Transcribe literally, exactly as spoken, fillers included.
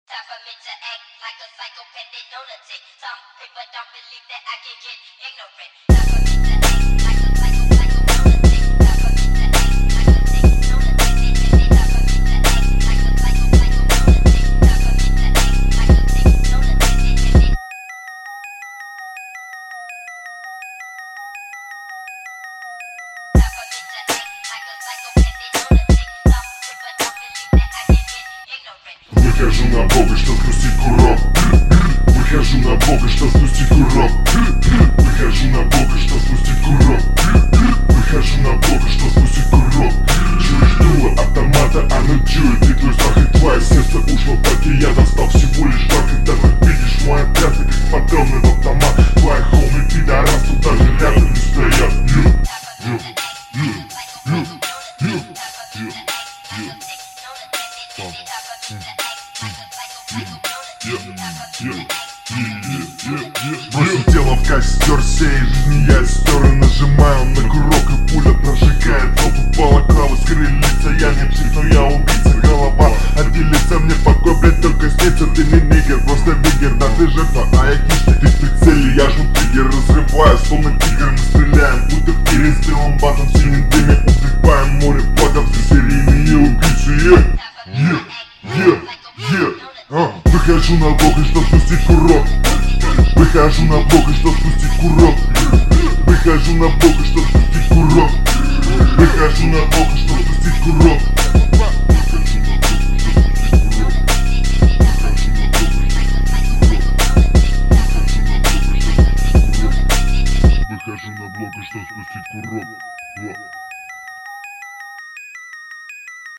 Time for me to act like a psychopathic lunatic. Some people don't believe that I can get ignorant. Time for me to act like a psycho, psycho lunatic. Time for me to act like a dick lunatic. Time for me to act like a psycho, psycho lunatic. Time for me to act like a dick lunatic. Time for me to act like a psychopathic lunatic. Some people don't believe that I can get ignorant. Выхожу на Бога, что спустить курок. Выхожу на Бога, что спустить курок. Выхожу на Бога, что спустить курок. Выхожу на Бога, что спустить курок. Чуешь дуло автомата, оно чует и твой страх, и твое сердце ушло в паке. Я достал всего лишь два, когда ты видишь мой отряд, ты как патроны в автомат. Твои хоми пидорас тут даже рядом не стоят. Бросил тело в костер, всей жизни я стер и нажимаю на курок, и пуля прожигает толпу балаклавы. Скрыли лица, я не псих, но я убийца. Голова отделится, мне покой, блять, только снится. Ты не нигер, просто вигер, да ты жертва, а я хищник. Ты в прицеле, я жму триггер, разрываю, словно тигр. Мы стреляем, будто в тире с белым батом, в синем дыме убиваем море плагов. Все серийные убийцы, е, е, е, е. Выхожу на Бога, чтоб спустить курок. Выхожу на Бога, чтоб спустить курок. Выхожу на Бога, чтоб спустить курок. Выхожу на Бога, чтоб спустить курок.